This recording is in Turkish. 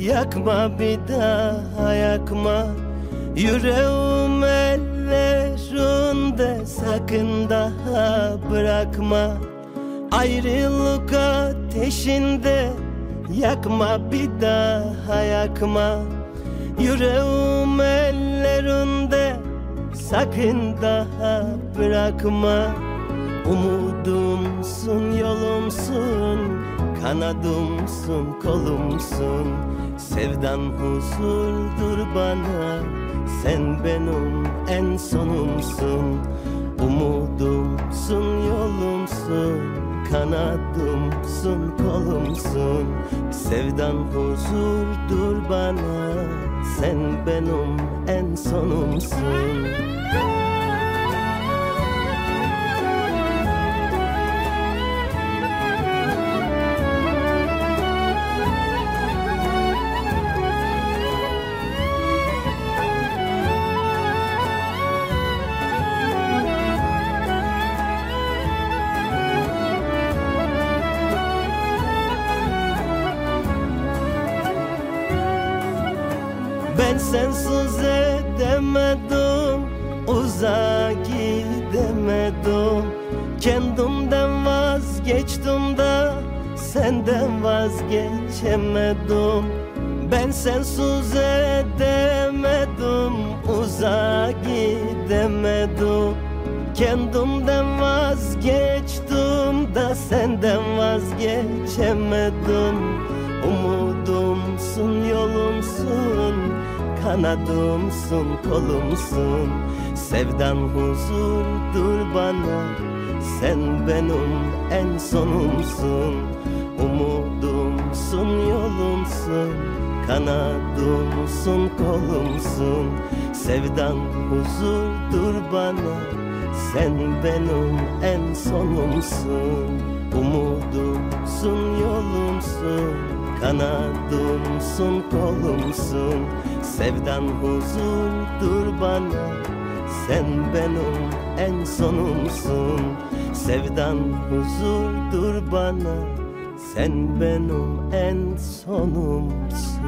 yakma bir daha yakma. Yüreğim ellerinde, sakın daha bırakma. Ayrılık ateşinde, yakma bir daha yakma. Yüreğim ellerinde, sakın daha bırakma. Umudumsun, yolumsun, kanadımsın, kolumsun. Sevdan huzurdur bana, sen benim en sonumsun. Umudumsun, yolumsun, kanadımsın, kolumsun. Sevdan huzurdur bana, sen benim en sonumsun. Ben sensiz edemedim, uzağa gidemedim. Kendimden vazgeçtim de senden vazgeçemedim. Ben sensiz edemedim, uzağa gidemedim. Kendimden vazgeçtim de senden vazgeçemedim. Umudumsun, yolumsun, kanadımsın, kolumsun. Sevdan huzurdur bana, sen benim en sonumsun. Umudumsun, yolumsun, kanadımsın, kolumsun. Sevdan huzurdur bana, sen benim en sonumsun. Umudumsun, yolumsun, kanadımsın, kolumsun. Sevdan huzurdur bana, sen benim en sonumsun. Sevdan huzurdur bana, sen benim en sonumsun.